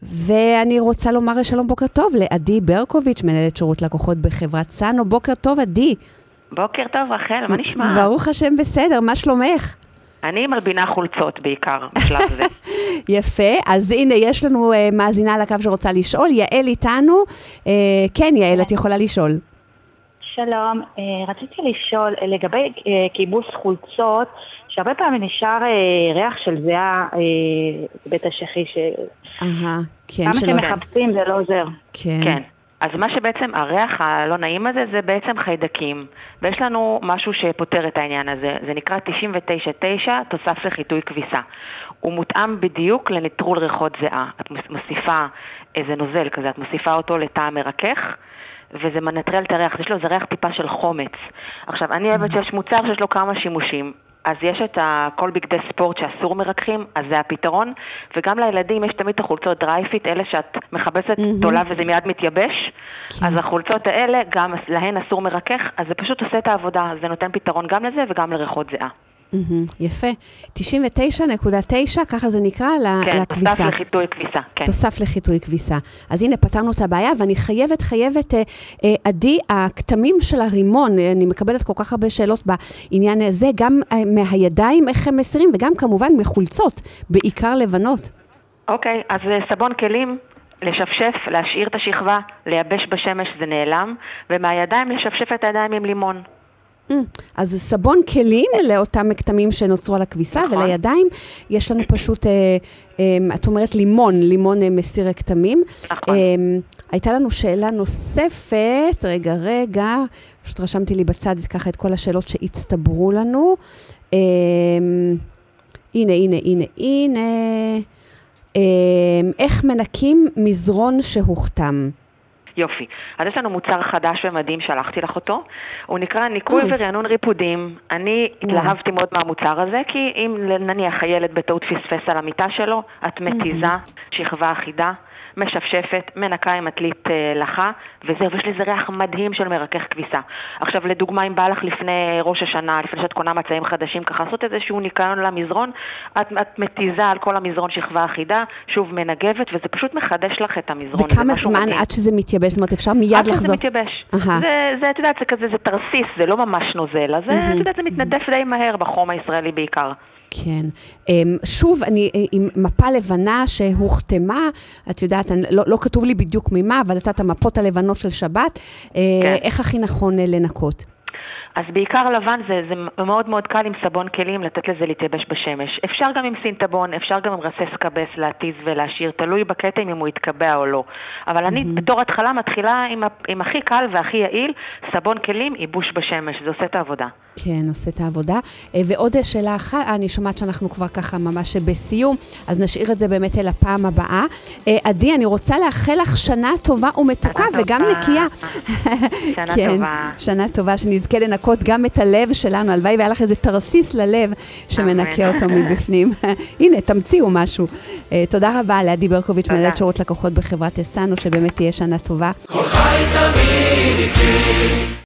ואני רוצה לומר שלום בוקר טוב לעדי ברקוביץ', מנהלת שירות לקוחות בחברת סאנו. בוקר טוב, עדי. בוקר טוב, רחל, מה נשמע? ברוך השם בסדר, מה שלומך? אני מלבינה חולצות בעיקר בשלב זה. יפה, אז הנה יש לנו מאזינה על הקו שרוצה לשאול, יעל איתנו. כן, יעל, את יכולה לשאול. שלום, רציתי לשאול לגבי כיבוס חולצות, שהרבה פעמים נשאר ריח של זיעה בית השכי, כן, כמה שמחפשים זה לא עוזר. כן. אז מה שבעצם הריח הלא נעים הזה זה בעצם חיידקים, ויש לנו משהו שפותר את העניין הזה, זה נקרא 99.9 תוסף לחיטוי כביסה. הוא מותאם בדיוק לנטרול ריחות זיעה. את מוסיפה איזה נוזל כזה, את מוסיפה אותו לתא מרכך, וזה מנטרל את הריח, יש לו איזה ריח טיפה של חומץ. עכשיו, אני אוהבת שיש מוצר שיש לו כמה שימושים, אז יש את כל בגדי ספורט שאסור מרככים, אז זה הפתרון, וגם לילדים יש תמיד את החולצות דרייפיט, אלה שאת מחבשת תולה וזה מיד מתייבש, אז החולצות האלה, גם להן אסור מרכך, אז זה פשוט עושה את העבודה, זה נותן פתרון גם לזה וגם לריחות זיעה. יפה, 99.9, ככה זה נקרא לכביסה. תוסף לחיטוי כביסה, כן. תוסף לחיטוי כביסה. אז הנה, פתרנו את הבעיה, ואני חייבת, עדי, הכתמים של הרימון, אני מקבלת כל כך הרבה שאלות בעניין הזה, גם מהידיים, איך הם מסירים, וגם כמובן מחולצות, בעיקר לבנות. אוקיי, אז סבון כלים, לשפשף, להשאיר את השכבה, לייבש בשמש, זה נעלם, ומהידיים לשפשף את הידיים עם לימון. אז סבון כלים לאותם כתמים שנוצרו על הכביסה, ולידיים יש לנו פשוט, את אומרת לימון מסיר כתמים. הייתה לנו שאלה נוספת, רגע, פשוט רשמתי לי בצד ככה את כל השאלות שהצטברו לנו. הנה. איך מנקים מזרון שהוכתם? יופי. אז יש לנו מוצר חדש ומדהים, שלחתי לך אותו. הוא נקרא ניקוי ורענון ריפודים. אני התלהבתי מאוד מהמוצר הזה, כי אם נניח הילד בטעות פספס על המיטה שלו, את מתיזה, שכבה אחידה, משפשפת, מנקה עם עטלית לחה, וזהו, יש לזה ריח מדהים של מרכך כביסה. עכשיו, לדוגמה, אם בא לך לפני ראש השנה, לפני שאת קונה מצעים חדשים, ככה לעשות איזשהו ניקיון למזרון, את מתיזה על כל המזרון שכבה אחידה, שוב מנגבת, וזה פשוט מחדש לך את המזרון. וכמה זמן עד שזה מתייבש? זאת אומרת, אפשר מיד לחזור? עד שזה מתייבש. זה, את יודעת, זה כזה, זה תרסיס, זה לא ממש נוזל, אז את יודעת, זה מתנדף די מהר בחום הישראלי בעיקר. כן. שוב, אני עם מפה לבנה שהוכתמה, את יודעת, לא כתוב לי בדיוק ממה, אבל את המפות הלבנות של שבת, איך הכי נכון לנקות? אז בעיקר לבן זה מאוד מאוד קל עם סבון כלים לתת לזה להתייבש בשמש. אפשר גם עם סינטבון, אפשר גם עם רסס קבס להתיז ולהשאיר, תלוי בקטע אם הוא יתקבע או לא. אבל אני בתור התחלה מתחילה עם הכי קל והכי יעיל, סבון כלים, ייבוש בשמש, זה עושה את העבודה. כן, עושה את העבודה. ועוד שאלה אחת, אני שומעת שאנחנו כבר ככה ממש בסיום, אז נשאיר את זה באמת אל הפעם הבאה. עדי, אני רוצה לאחל לך שנה טובה ומתוקה וגם נקייה. שנה טובה. שנה טובה, שנזכה לנקות גם את הלב שלנו, הלוואי והיה לך איזה תרסיס ללב שמנקה אותו מבפנים. הנה, תמציאו משהו. תודה רבה לעדי ברקוביץ', מנהלת שירות לקוחות בחברת סאנו, שבאמת תהיה שנה טובה. כל חי תמיד איתי.